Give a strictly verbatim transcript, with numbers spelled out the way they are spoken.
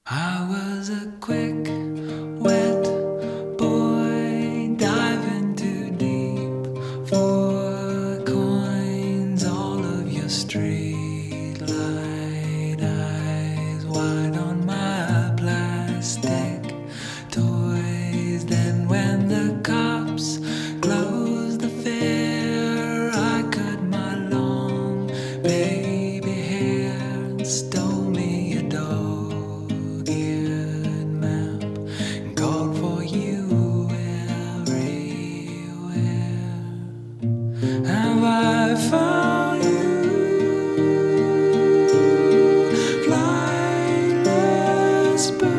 I was a quick, wet boy diving too deep for coins. All of your street light eyes wide on my plastic toys. Then when the cops closed the fair, I cut my long baby hair and stole me a dog map and called for you everywhere. Have I found you, flightless bird?